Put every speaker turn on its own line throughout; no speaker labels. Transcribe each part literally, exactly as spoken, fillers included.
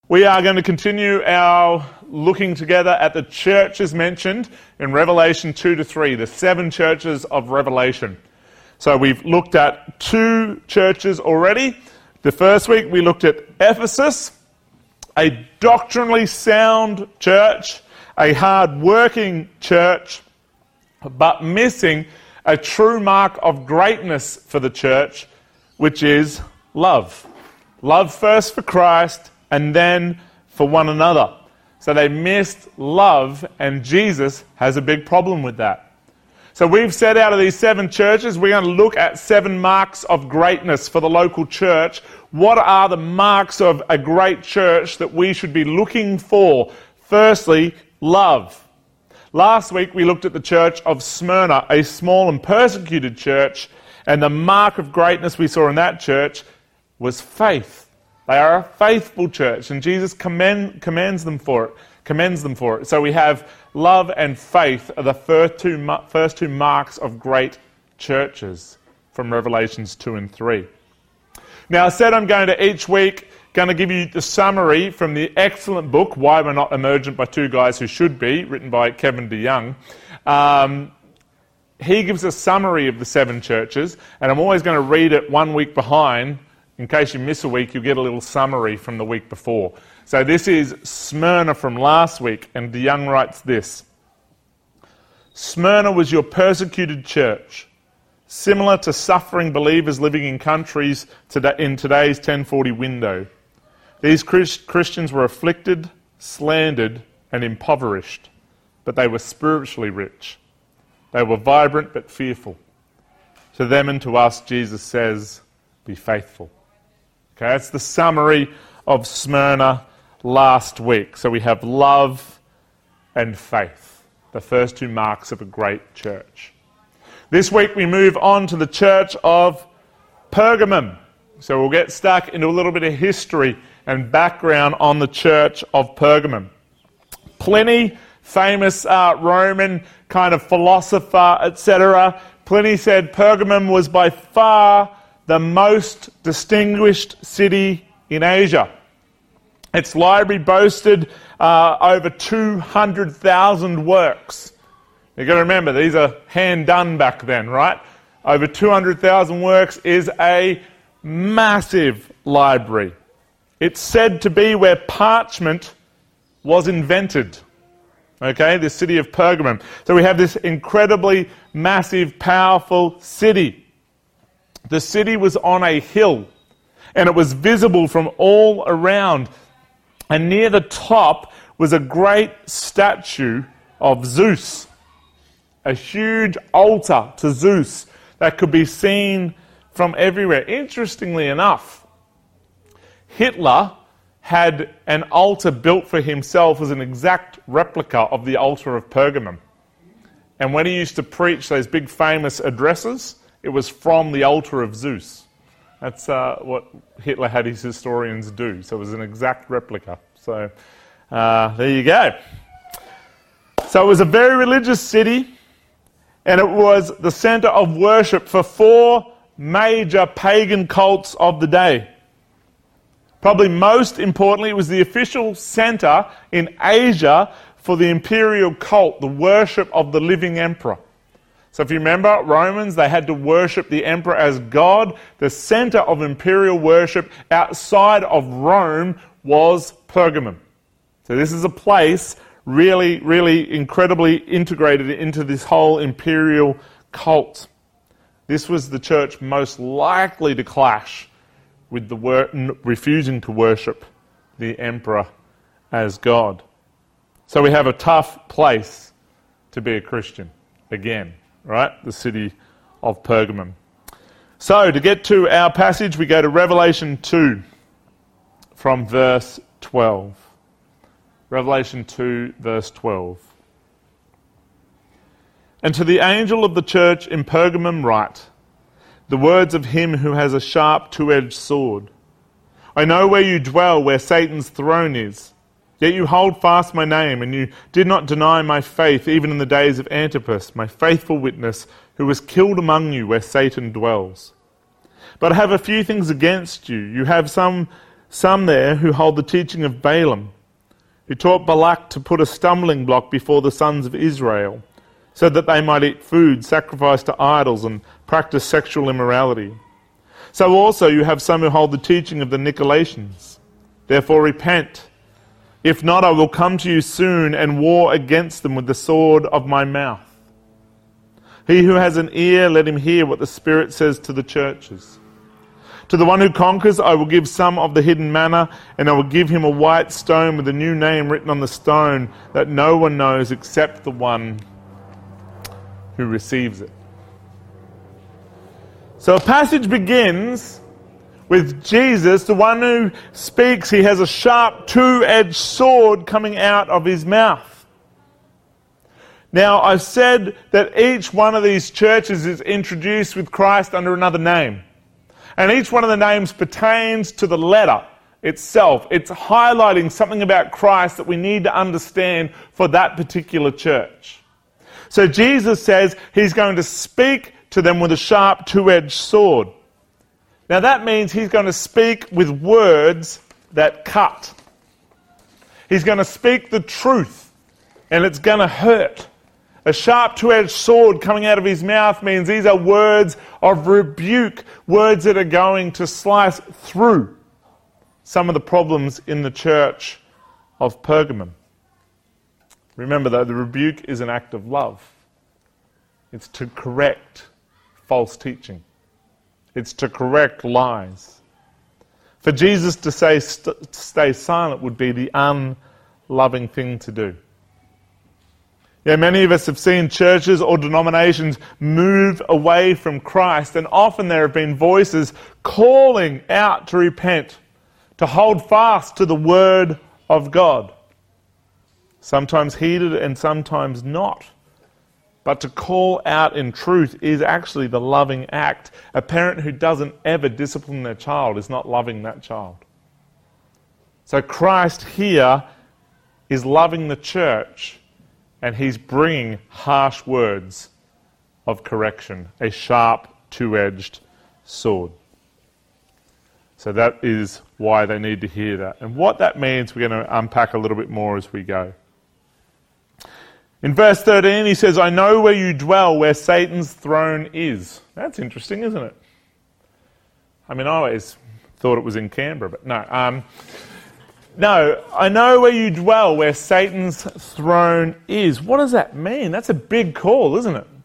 We are going to continue our looking together at the churches mentioned in Revelation two to three, the seven churches of Revelation. So we've looked at two churches already. The first week we looked at Ephesus, a doctrinally sound church, a hard-working church, but missing a true mark of greatness for the church, which is love. Love first for Christ, and then for one another. So they missed love, and Jesus has a big problem with that. So we've set out of these seven churches, we're going to look at seven marks of greatness for the local church. What are the marks of a great church that we should be looking for? Firstly, love. Last week we looked at the church of Smyrna, a small and persecuted church, and the mark of greatness we saw in that church was faith. They are a faithful church, and Jesus commend, commends them for it. Commends them for it. So we have love and faith are the first two, first two marks of great churches from Revelations two and three. Now, I said I'm going to each week going to give you the summary from the excellent book Why We're Not Emergent by Two Guys Who Should Be, written by Kevin DeYoung. Um, he gives a summary of the seven churches, and I'm always going to read it one week behind. In case you miss a week, you'll get a little summary from the week before. So this is Smyrna from last week, and DeYoung writes this. Smyrna was your persecuted church, similar to suffering believers living in countries in today's ten forty window. These Christians were afflicted, slandered, and impoverished, but they were spiritually rich. They were vibrant but fearful. To them and to us, Jesus says, be faithful. Okay, that's the summary of Smyrna last week. So we have love and faith, the first two marks of a great church. This week we move on to the church of Pergamum. So we'll get stuck into a little bit of history and background on the church of Pergamum. Pliny, famous uh, Roman kind of philosopher, et cetera, Pliny said Pergamum was by far the most distinguished city in Asia. Its library boasted uh, over two hundred thousand works. You've got to remember, these are hand-done back then, right? Over two hundred thousand works is a massive library. It's said to be where parchment was invented. Okay, the city of Pergamum. So we have this incredibly massive, powerful city. The city was on a hill, and it was visible from all around. And near the top was a great statue of Zeus, a huge altar to Zeus that could be seen from everywhere. Interestingly enough, Hitler had an altar built for himself as an exact replica of the altar of Pergamum. And when he used to preach those big famous addresses, it was from the altar of Zeus. That's uh, what Hitler had his historians do. So it was an exact replica. So uh, there you go. So it was a very religious city, and it was the center of worship for four major pagan cults of the day. Probably most importantly, it was the official center in Asia for the imperial cult, the worship of the living emperor. So if you remember, Romans, they had to worship the emperor as God. The center of imperial worship outside of Rome was Pergamum. So this is a place really, really incredibly integrated into this whole imperial cult. This was the church most likely to clash with the wor- refusing to worship the emperor as God. So we have a tough place to be a Christian again. Right, the city of Pergamum. So, to get to our passage, we go to Revelation two, from verse twelve. Revelation two, verse twelve. And to the angel of the church in Pergamum write, the words of him who has a sharp two-edged sword. I know where you dwell, where Satan's throne is. Yet you hold fast my name, and you did not deny my faith, even in the days of Antipas, my faithful witness, who was killed among you where Satan dwells. But I have a few things against you. You have some some there who hold the teaching of Balaam, who taught Balak to put a stumbling block before the sons of Israel, so that they might eat food sacrificed to idols and practice sexual immorality. So also you have some who hold the teaching of the Nicolaitans. Therefore repent. If not, I will come to you soon and war against them with the sword of my mouth. He who has an ear, let him hear what the Spirit says to the churches. To the one who conquers, I will give some of the hidden manna, and I will give him a white stone with a new name written on the stone that no one knows except the one who receives it. So a passage begins with Jesus, the one who speaks. He has a sharp two-edged sword coming out of his mouth. Now, I've said that each one of these churches is introduced with Christ under another name. And each one of the names pertains to the letter itself. It's highlighting something about Christ that we need to understand for that particular church. So Jesus says he's going to speak to them with a sharp two-edged sword. Now that means he's going to speak with words that cut. He's going to speak the truth, and it's going to hurt. A sharp two-edged sword coming out of his mouth means these are words of rebuke, words that are going to slice through some of the problems in the church of Pergamum. Remember though, the rebuke is an act of love. It's to correct false teaching. It's to correct lies. For Jesus to say st- stay silent would be the unloving thing to do. Yeah, many of us have seen churches or denominations move away from Christ, and often there have been voices calling out to repent, to hold fast to the Word of God. Sometimes heeded and sometimes not. But to call out in truth is actually the loving act. A parent who doesn't ever discipline their child is not loving that child. So Christ here is loving the church, and he's bringing harsh words of correction, a sharp two-edged sword. So that is why they need to hear that. And what that means, we're going to unpack a little bit more as we go. In verse thirteen, he says, I know where you dwell, where Satan's throne is. That's interesting, isn't it? I mean, I always thought it was in Canberra, but no. Um, no, I know where you dwell, where Satan's throne is. What does that mean? That's a big call, isn't it?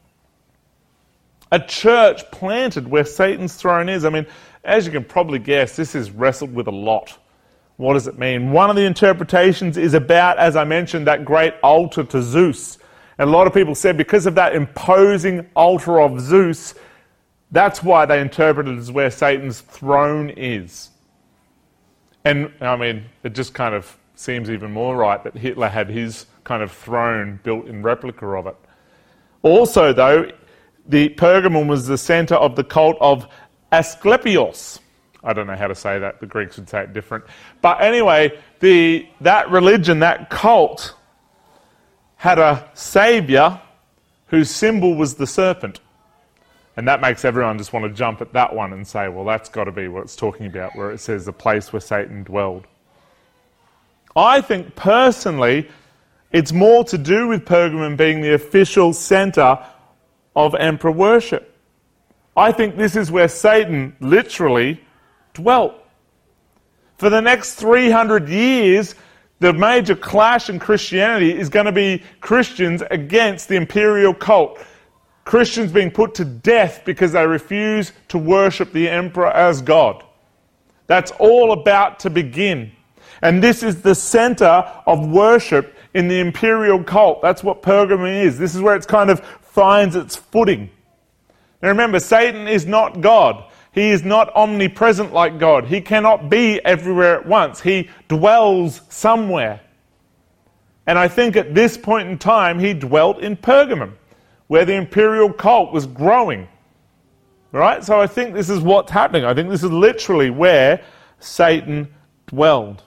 A church planted where Satan's throne is. I mean, as you can probably guess, this is wrestled with a lot. What does it mean? One of the interpretations is about, as I mentioned, that great altar to Zeus. And a lot of people said because of that imposing altar of Zeus, that's why they interpret it as where Satan's throne is. And, I mean, it just kind of seems even more right that Hitler had his kind of throne built in replica of it. Also, though, the Pergamum was the centre of the cult of Asclepios. I don't know how to say that. The Greeks would say it different. But anyway, the that religion, that cult, had a saviour whose symbol was the serpent. And that makes everyone just want to jump at that one and say, well, that's got to be what it's talking about, where it says the place where Satan dwelled. I think, personally, it's more to do with Pergamum being the official centre of emperor worship. I think this is where Satan literally dwelt. For the next three hundred years, the major clash in Christianity is going to be Christians against the imperial cult. Christians being put to death because they refuse to worship the emperor as God. That's all about to begin. And this is the centre of worship in the imperial cult. That's what Pergamum is. This is where it's kind of finds its footing. Now remember, Satan is not God. He is not omnipresent like God. He cannot be everywhere at once. He dwells somewhere. And I think at this point in time, he dwelt in Pergamum, where the imperial cult was growing. Right? So I think this is what's happening. I think this is literally where Satan dwelled.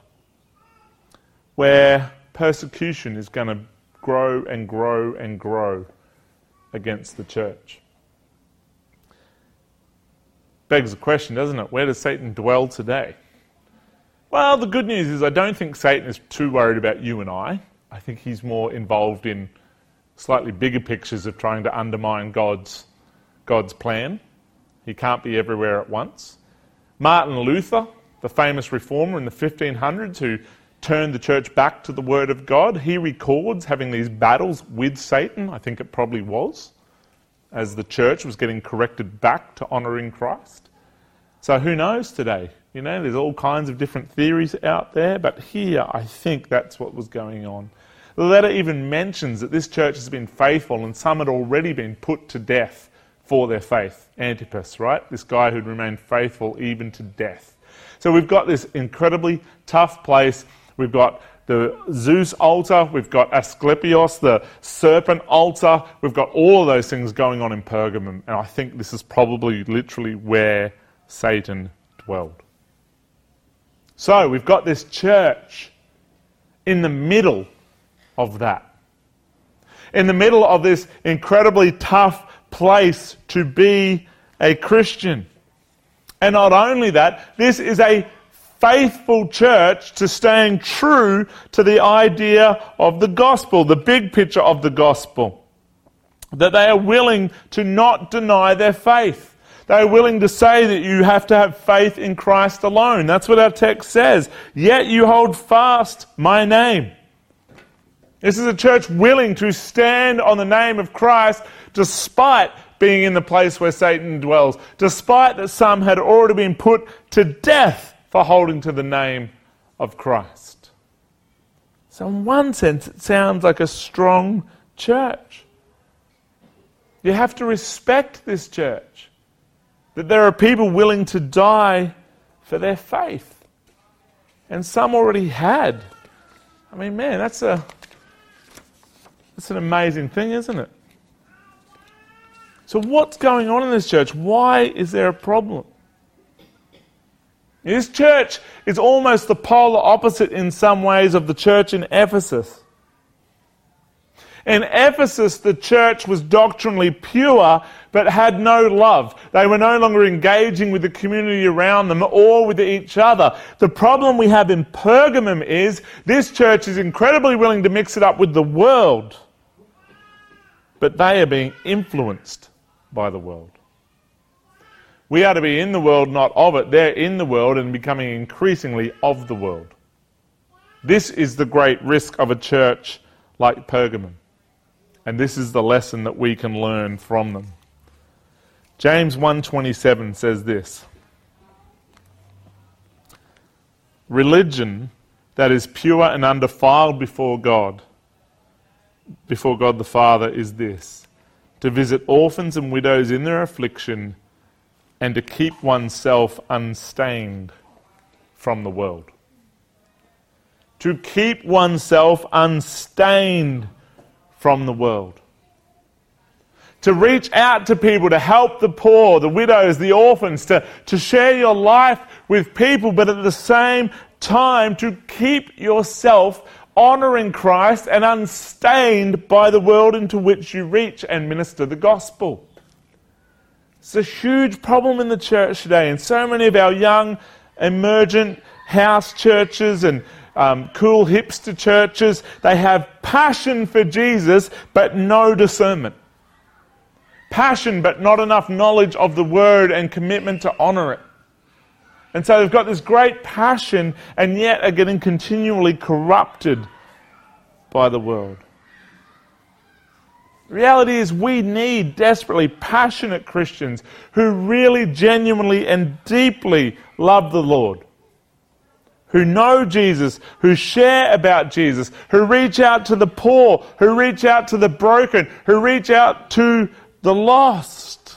Where persecution is going to grow and grow and grow against the church. Begs the question, doesn't it? Where does Satan dwell today? Well, the good news is I don't think Satan is too worried about you and I. I think he's more involved in slightly bigger pictures of trying to undermine God's, God's plan. He can't be everywhere at once. Martin Luther, the famous reformer in the fifteen hundreds who turned the church back to the Word of God, he records having these battles with Satan, I think it probably was, as the church was getting corrected back to honouring Christ. So who knows today? You know, there's all kinds of different theories out there, but here I think that's what was going on. The letter even mentions that this church has been faithful and some had already been put to death for their faith. Antipas, right? This guy who'd remained faithful even to death. So we've got this incredibly tough place. We've got the Zeus altar, we've got Asclepios, the serpent altar, we've got all of those things going on in Pergamum, and I think this is probably literally where Satan dwelled. So we've got this church in the middle of that. In the middle of this incredibly tough place to be a Christian. And not only that, this is a faithful church to staying true to the idea of the gospel, the big picture of the gospel. That they are willing to not deny their faith. They are willing to say that you have to have faith in Christ alone. That's what our text says. Yet you hold fast my name. This is a church willing to stand on the name of Christ despite being in the place where Satan dwells, despite that some had already been put to death for holding to the name of Christ. So in one sense, it sounds like a strong church. You have to respect this church, that there are people willing to die for their faith. And some already had. I mean, man, that's a that's an amazing thing, isn't it? So what's going on in this church? Why is there a problem? This church is almost the polar opposite in some ways of the church in Ephesus. In Ephesus, the church was doctrinally pure, but had no love. They were no longer engaging with the community around them or with each other. The problem we have in Pergamum is this church is incredibly willing to mix it up with the world, but they are being influenced by the world. We are to be in the world, not of it. They're in the world and becoming increasingly of the world. This is the great risk of a church like Pergamum. And this is the lesson that we can learn from them. James one twenty-seven says this: religion that is pure and undefiled before God, before God the Father, is this: to visit orphans and widows in their affliction and to keep oneself unstained from the world. To keep oneself unstained from the world. To reach out to people, to help the poor, the widows, the orphans, to, to share your life with people, but at the same time to keep yourself honouring Christ and unstained by the world into which you reach and minister the gospel. It's a huge problem in the church today, and so many of our young, emergent house churches and um, cool hipster churches, they have passion for Jesus, but no discernment. Passion, but not enough knowledge of the word and commitment to honour it. And so they've got this great passion, and yet are getting continually corrupted by the world. The reality is we need desperately passionate Christians who really genuinely and deeply love the Lord, who know Jesus, who share about Jesus, who reach out to the poor, who reach out to the broken, who reach out to the lost,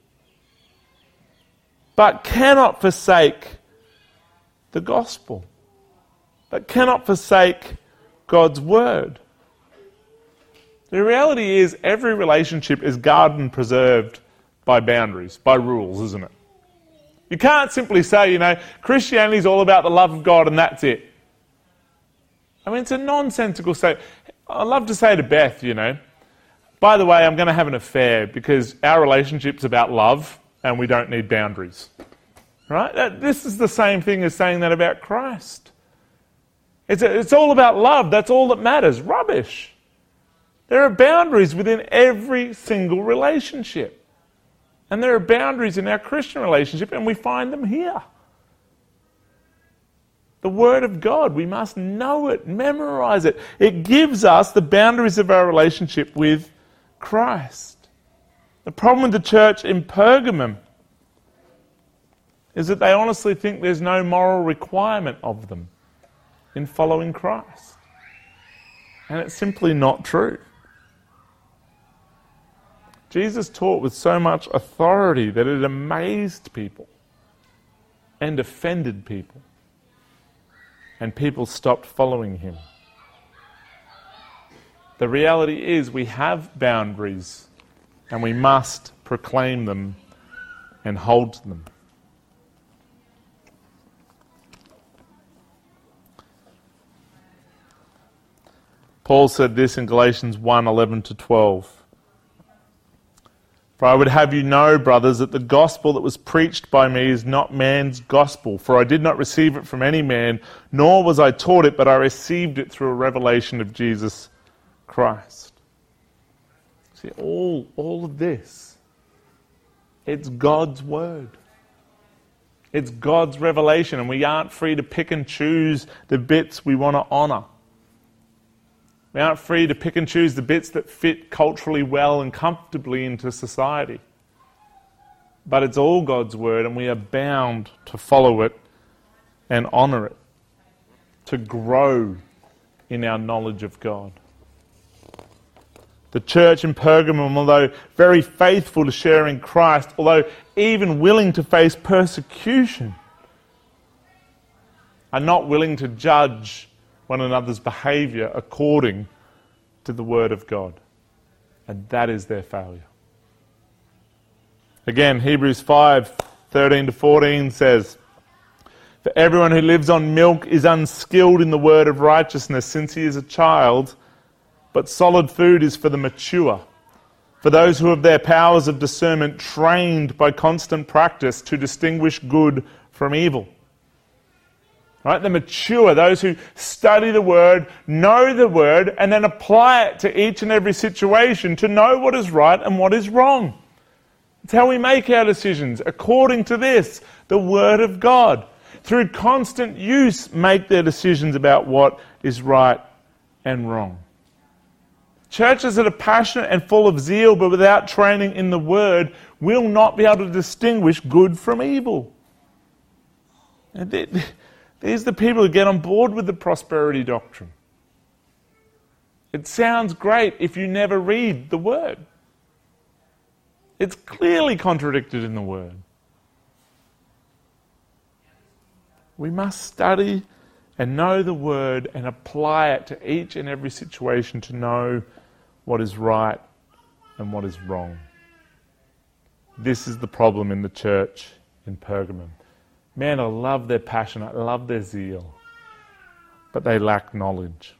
but cannot forsake the gospel, but cannot forsake God's word. The reality is every relationship is guarded and preserved by boundaries, by rules, isn't it? You can't simply say, you know, Christianity is all about the love of God and that's it. I mean, it's a nonsensical statement. I love to say to Beth, you know, by the way, I'm going to have an affair because our relationship's about love and we don't need boundaries. Right? That, this is the same thing as saying that about Christ. It's, a, it's all about love. That's all that matters. Rubbish. There are boundaries within every single relationship. And there are boundaries in our Christian relationship, and we find them here. The Word of God, we must know it, memorize it. It gives us the boundaries of our relationship with Christ. The problem with the church in Pergamum is that they honestly think there's no moral requirement of them in following Christ. And it's simply not true. Jesus taught with so much authority that it amazed people and offended people. And people stopped following him. The reality is we have boundaries and we must proclaim them and hold to them. Paul said this in Galatians one, eleven to twelve. For I would have you know, brothers, that the gospel that was preached by me is not man's gospel. For I did not receive it from any man, nor was I taught it, but I received it through a revelation of Jesus Christ. See, all, all of this, it's God's word. It's God's revelation, and we aren't free to pick and choose the bits we want to honour. We aren't free to pick and choose the bits that fit culturally well and comfortably into society. But it's all God's word, and we are bound to follow it and honour it, to grow in our knowledge of God. The church in Pergamum, although very faithful to sharing Christ, although even willing to face persecution, are not willing to judge one another's behaviour according to the Word of God. And that is their failure. Again, Hebrews five, thirteen to fourteen says, For everyone who lives on milk is unskilled in the word of righteousness since he is a child, but solid food is for the mature, for those who have their powers of discernment trained by constant practice to distinguish good from evil. Right? The mature, those who study the Word, know the Word, and then apply it to each and every situation to know what is right and what is wrong. It's how we make our decisions, according to this, the Word of God. Through constant use, make their decisions about what is right and wrong. Churches that are passionate and full of zeal, but without training in the Word, will not be able to distinguish good from evil. And they, These are the people who get on board with the prosperity doctrine. It sounds great if you never read the Word. It's clearly contradicted in the Word. We must study and know the Word and apply it to each and every situation to know what is right and what is wrong. This is the problem in the church in Pergamum. Man, I love their passion, I love their zeal, but they lack knowledge.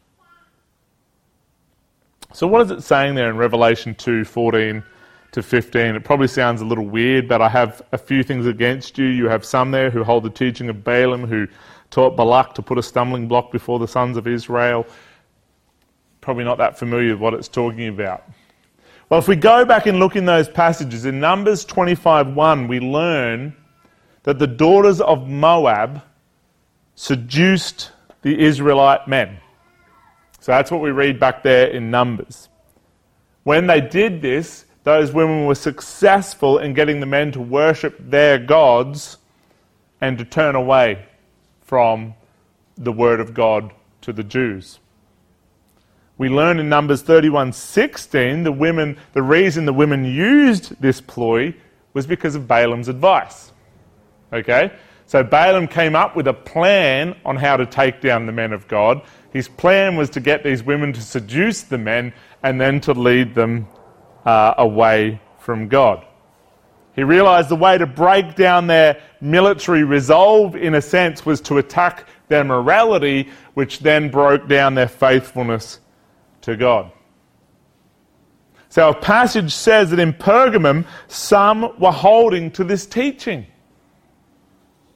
So what is it saying there in Revelation two, fourteen to fifteen? It probably sounds a little weird, but I have a few things against you. You have some there who hold the teaching of Balaam, who taught Balak to put a stumbling block before the sons of Israel. Probably not that familiar with what it's talking about. Well, if we go back and look in those passages, in Numbers twenty-five one, we learn that the daughters of Moab seduced the Israelite men. So that's what we read back there in Numbers. When they did this, those women were successful in getting the men to worship their gods and to turn away from the word of God to the Jews. We learn in Numbers thirty-one sixteen, the women, the reason the women used this ploy was because of Balaam's advice. Okay? So Balaam came up with a plan on how to take down the men of God. His plan was to get these women to seduce the men and then to lead them uh, away from God. He realized the way to break down their military resolve, in a sense, was to attack their morality, which then broke down their faithfulness to God. So our passage says that in Pergamum, some were holding to this teaching.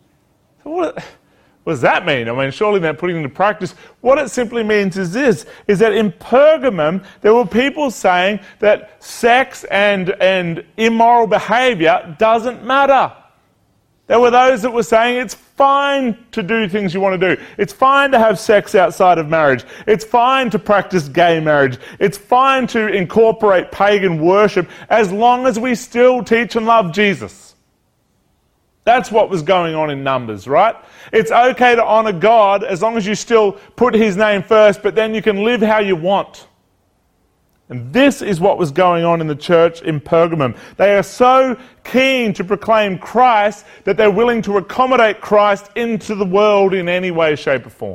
So what, what does that mean? I mean, surely they're putting it into practice. What it simply means is this, is that in Pergamum, there were people saying that sex and, and immoral behaviour doesn't matter. There were those that were saying it's fine to do things you want to do. It's fine to have sex outside of marriage. It's fine to practice gay marriage. It's fine to incorporate pagan worship as long as we still teach and love Jesus. That's what was going on in Numbers, right? It's okay to honour God as long as you still put His name first, but then you can live how you want. And this is what was going on in the church in Pergamum. They are so keen to proclaim Christ that they're willing to accommodate Christ into the world in any way, shape or form.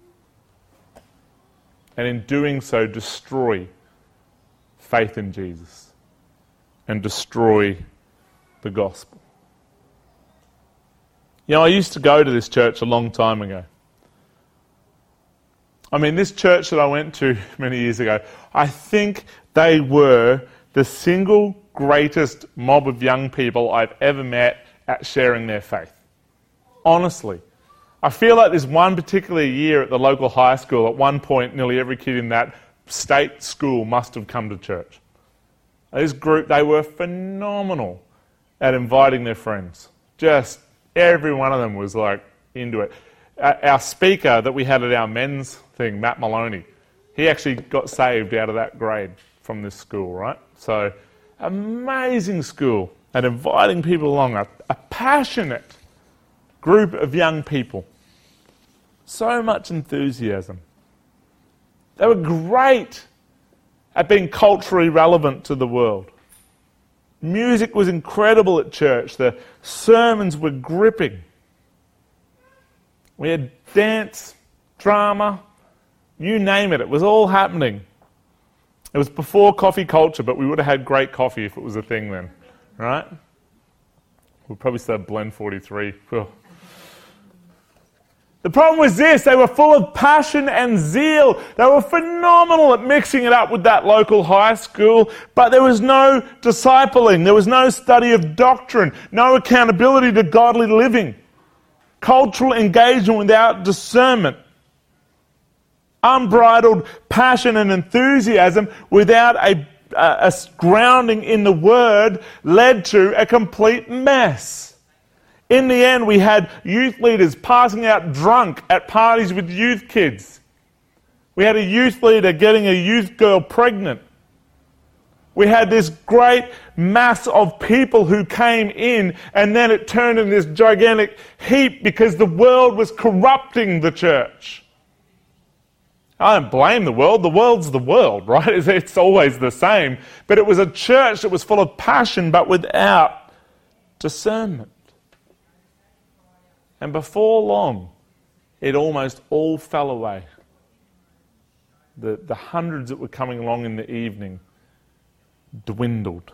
And in doing so, destroy faith in Jesus and destroy the gospel. You know, I used to go to this church a long time ago. I mean, this church that I went to many years ago, I think they were the single greatest mob of young people I've ever met at sharing their faith. Honestly. I feel like this one particular year at the local high school, at one point nearly every kid in that state school must have come to church. This group, they were phenomenal at inviting their friends. Just every one of them was like into it. Our speaker that we had at our men's thing, Matt Maloney, he actually got saved out of that grade from this school, right? So, amazing school at inviting people along, a, a passionate group of young people. So much enthusiasm. They were great at being culturally relevant to the world. Music was incredible at church. The sermons were gripping. We had dance, drama, you name it. It was all happening. It was before coffee culture, but we would have had great coffee if it was a thing then, right? We'd probably still have Blend forty-three. Ugh. The problem was this, they were full of passion and zeal. They were phenomenal at mixing it up with that local high school, but there was no discipling, there was no study of doctrine, no accountability to godly living. Cultural engagement without discernment. Unbridled passion and enthusiasm without a, a, a grounding in the Word led to a complete mess. In the end, we had youth leaders passing out drunk at parties with youth kids. We had a youth leader getting a youth girl pregnant. We had this great mass of people who came in, and then it turned into this gigantic heap because the world was corrupting the church. I don't blame the world. The world's the world, right? It's, it's always the same. But it was a church that was full of passion but without discernment. And before long, it almost all fell away. The, the hundreds that were coming along in the evening dwindled.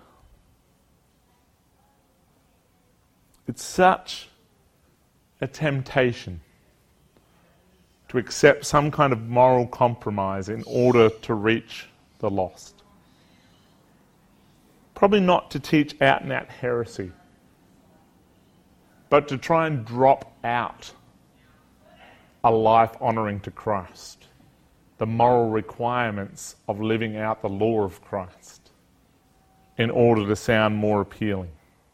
It's such a temptation to accept some kind of moral compromise in order to reach the lost. Probably not to teach out and out heresy, but to try and drop out a life honouring to Christ, the moral requirements of living out the law of Christ, in order to sound more appealing.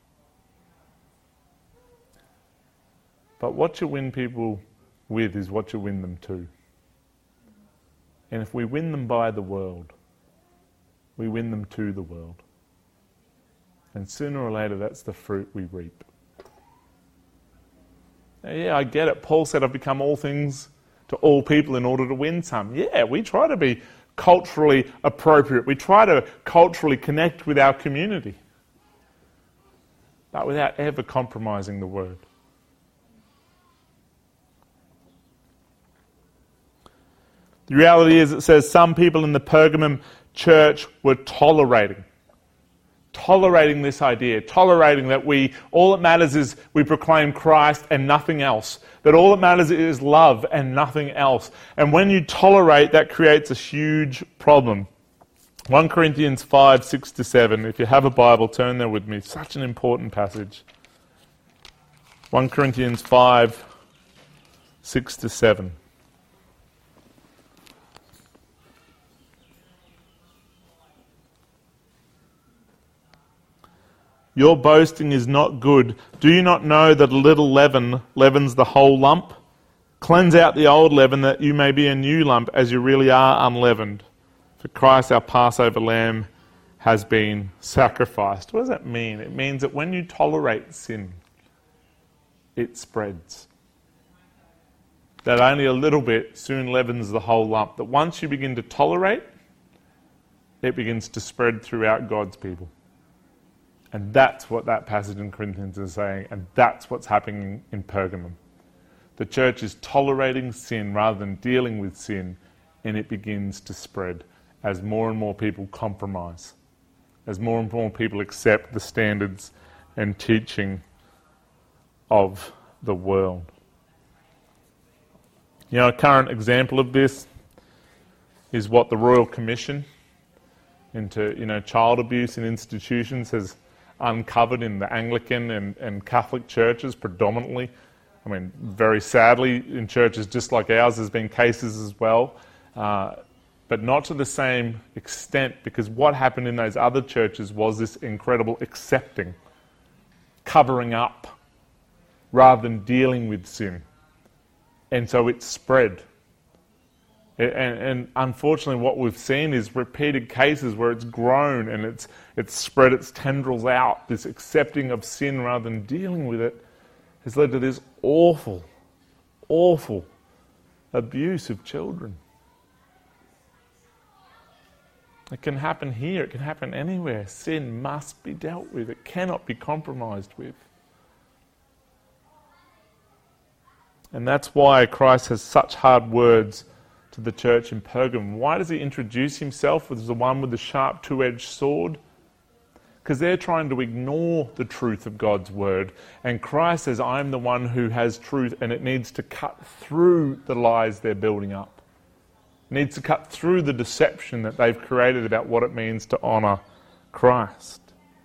But what you win people with is what you win them to. And if we win them by the world, we win them to the world. And sooner or later, that's the fruit we reap. Now, yeah, I get it. Paul said, I've become all things to all people in order to win some. Yeah, we try to be culturally appropriate. We try to culturally connect with our community, but without ever compromising the word. The reality is, it says some people in the Pergamum church were tolerating. Tolerating this idea. Tolerating that we, all that matters is we proclaim Christ and nothing else. That all that matters is love and nothing else. And when you tolerate, that creates a huge problem. First Corinthians five, six to seven. If you have a Bible, turn there with me. Such an important passage. First Corinthians five, six to seven. Your boasting is not good. Do you not know that a little leaven leavens the whole lump? Cleanse out the old leaven that you may be a new lump as you really are unleavened. For Christ our Passover lamb has been sacrificed. What does that mean? It means that when you tolerate sin, it spreads. That only a little bit soon leavens the whole lump. That once you begin to tolerate, it begins to spread throughout God's people. And that's what that passage in Corinthians is saying, and that's what's happening in Pergamum. The church is tolerating sin rather than dealing with sin, and it begins to spread as more and more people compromise, as more and more people accept the standards and teaching of the world. You know, a current example of this is what the Royal Commission into, you know, child abuse in institutions has uncovered in the Anglican and, and Catholic churches predominantly. I mean, very sadly, in churches just like ours, there's been cases as well, uh, but not to the same extent, because what happened in those other churches was this incredible accepting, covering up, rather than dealing with sin. And so it spread. And, and unfortunately what we've seen is repeated cases where it's grown and it's it's spread its tendrils out. This accepting of sin rather than dealing with it has led to this awful, awful abuse of children. It can happen here, it can happen anywhere. Sin must be dealt with, it cannot be compromised with. And that's why Christ has such hard words to the church in Pergamum. Why does he introduce himself as the one with the sharp two-edged sword? Because they're trying to ignore the truth of God's word. And Christ says, I'm the one who has truth, and it needs to cut through the lies they're building up. It needs to cut through the deception that they've created about what it means to honour Christ.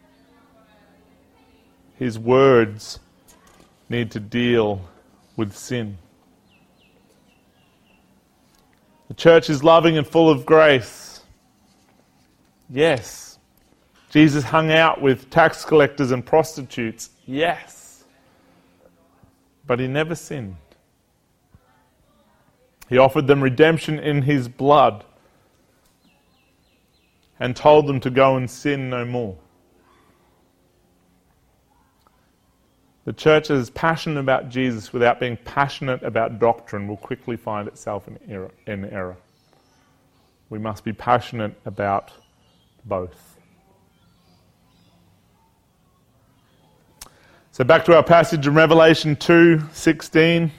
His words need to deal with sin. The church is loving and full of grace. Yes. Jesus hung out with tax collectors and prostitutes. Yes. But he never sinned. He offered them redemption in his blood and told them to go and sin no more. The church that is passionate about Jesus without being passionate about doctrine will quickly find itself in error. In error. We must be passionate about both. So back to our passage in Revelation two sixteen.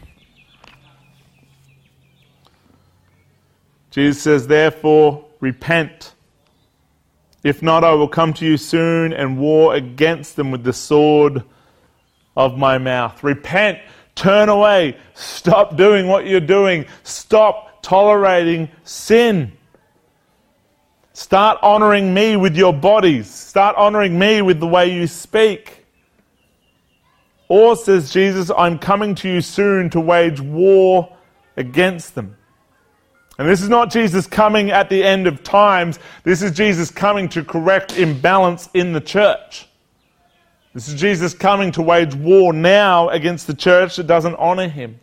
Jesus says, therefore, repent. If not, I will come to you soon and war against them with the sword of my mouth. Repent, turn away, stop doing what you're doing, stop tolerating sin. Start honouring me with your bodies, start honouring me with the way you speak. Or, says Jesus, I'm coming to you soon to wage war against them. And this is not Jesus coming at the end of times, this is Jesus coming to correct imbalance in the church. This is Jesus coming to wage war now against the church that doesn't honour him.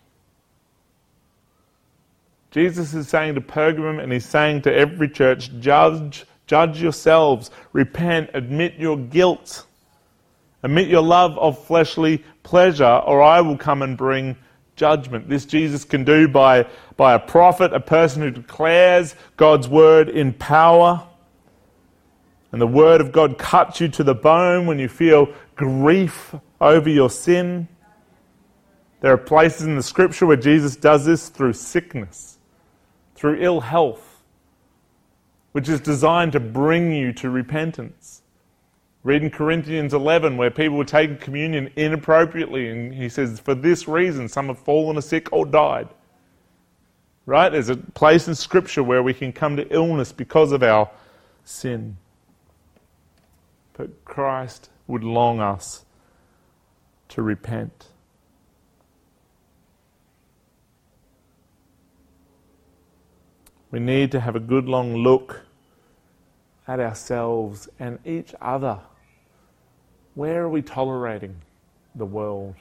Jesus is saying to Pergamum, and he's saying to every church, judge, judge yourselves, repent, admit your guilt, admit your love of fleshly pleasure, or I will come and bring judgment. This Jesus can do by, by a prophet, a person who declares God's word in power. And the word of God cuts you to the bone when you feel grief over your sin. There are places in the scripture where Jesus does this through sickness, through ill health, which is designed to bring you to repentance. Read in Corinthians eleven where people were taking communion inappropriately, and he says, for this reason some have fallen sick or died. Right? There's a place in scripture where we can come to illness because of our sin. But Christ would long us to repent. We need to have a good long look at ourselves and each other. Where are we tolerating the world?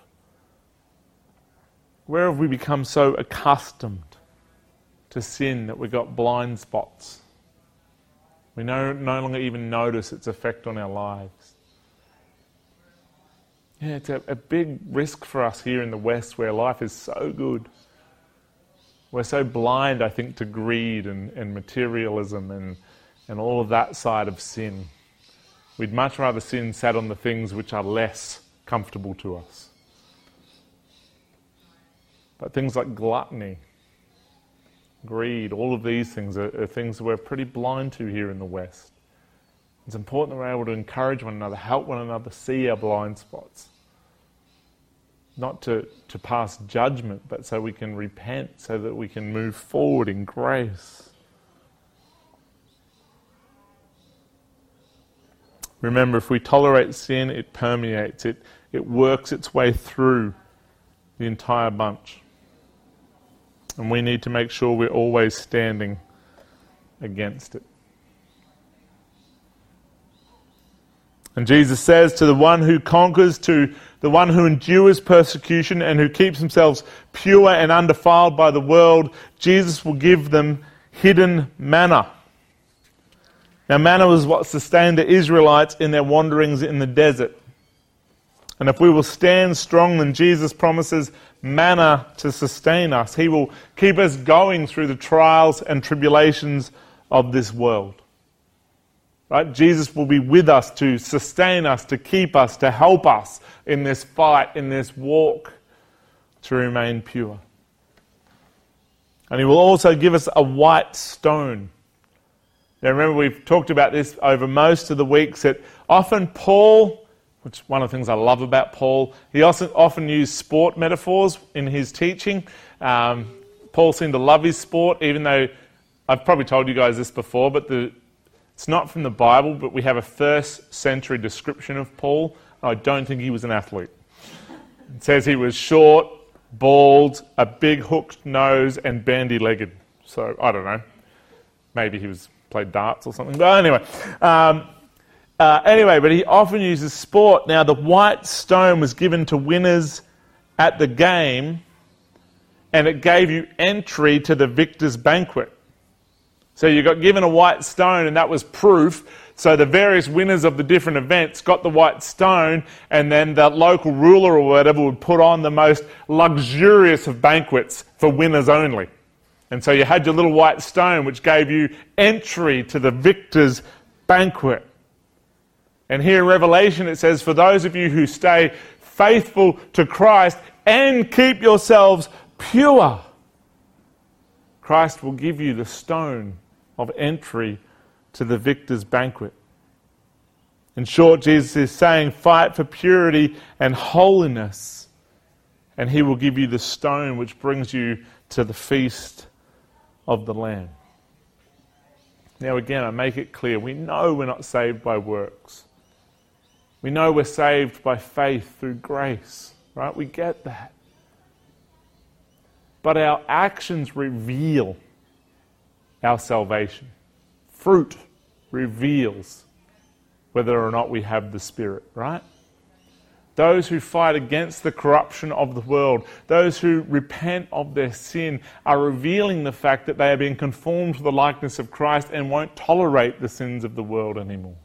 Where have we become so accustomed to sin that we've got blind spots? We no, no longer even notice its effect on our lives. Yeah, it's a, a big risk for us here in the West where life is so good. We're so blind, I think, to greed and, and materialism and, and all of that side of sin. We'd much rather sin sat on the things which are less comfortable to us. But things like gluttony, greed, all of these things are, are things that we're pretty blind to here in the West. It's important that we're able to encourage one another, help one another see our blind spots. Not to, to pass judgment, but so we can repent, so that we can move forward in grace. Remember, if we tolerate sin, it permeates, it, it works its way through the entire bunch. And we need to make sure we're always standing against it. And Jesus says to the one who conquers, to the one who endures persecution and who keeps themselves pure and undefiled by the world, Jesus will give them hidden manna. Now, manna was what sustained the Israelites in their wanderings in the desert. And if we will stand strong, then Jesus promises manna to sustain us. He will keep us going through the trials and tribulations of this world. Right? Jesus will be with us to sustain us, to keep us, to help us in this fight, in this walk, to remain pure. And He will also give us a white stone. Now remember, we've talked about this over most of the weeks, that often Paul, which is one of the things I love about Paul, he also often used sport metaphors in his teaching. Um, Paul seemed to love his sport, even though I've probably told you guys this before, but the it's not from the Bible, but we have a first century description of Paul. I don't think he was an athlete. It says he was short, bald, a big hooked nose, and bandy-legged. So, I don't know. Maybe he was played darts or something. But anyway, um, uh, anyway, but he often uses sport. Now, the white stone was given to winners at the game, and it gave you entry to the victor's banquet. So you got given a white stone, and that was proof. So the various winners of the different events got the white stone, and then the local ruler or whatever would put on the most luxurious of banquets for winners only. And so you had your little white stone, which gave you entry to the victor's banquet. And here in Revelation it says, for those of you who stay faithful to Christ and keep yourselves pure, Christ will give you the stone of entry to the victor's banquet. In short, Jesus is saying, fight for purity and holiness, and He will give you the stone which brings you to the feast of the Lamb. Now again, I make it clear, we know we're not saved by works. We know we're saved by faith through grace, right? We get that. But our actions reveal our salvation. Fruit reveals whether or not we have the Spirit, right? Those who fight against the corruption of the world, those who repent of their sin, are revealing the fact that they are being conformed to the likeness of Christ and won't tolerate the sins of the world anymore.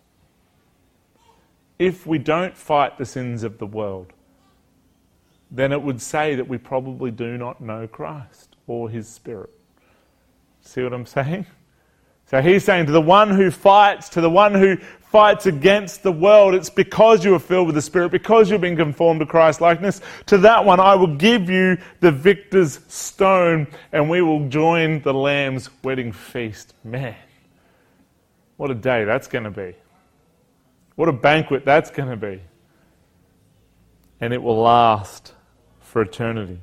If we don't fight the sins of the world, then it would say that we probably do not know Christ or His Spirit. See what I'm saying? So He's saying to the one who fights, to the one who fights against the world, it's because you are filled with the Spirit, because you've been conformed to Christ's likeness. To that one, I will give you the victor's stone, and we will join the Lamb's wedding feast. Man, what a day that's going to be. What a banquet that's going to be. And it will last for eternity.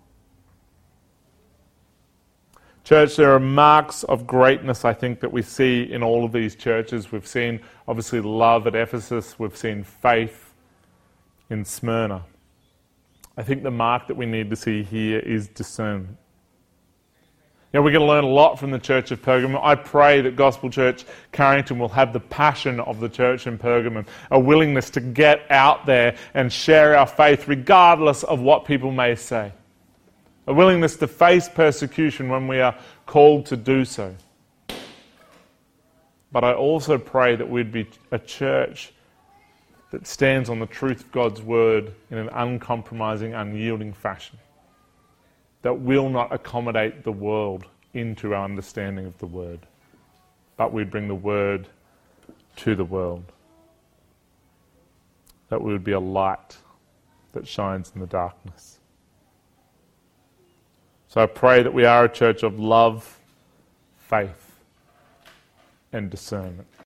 Church, there are marks of greatness, I think, that we see in all of these churches. We've seen, obviously, love at Ephesus. We've seen faith in Smyrna. I think the mark that we need to see here is discernment. You know, we're going to learn a lot from the Church of Pergamum. I pray that Gospel Church Carrington will have the passion of the church in Pergamum, a willingness to get out there and share our faith regardless of what people may say, a willingness to face persecution when we are called to do so. But I also pray that we'd be a church that stands on the truth of God's word in an uncompromising, unyielding fashion, that will not accommodate the world into our understanding of the word, but we bring the word to the world, that we would be a light that shines in the darkness. So I pray that we are a church of love, faith, and discernment.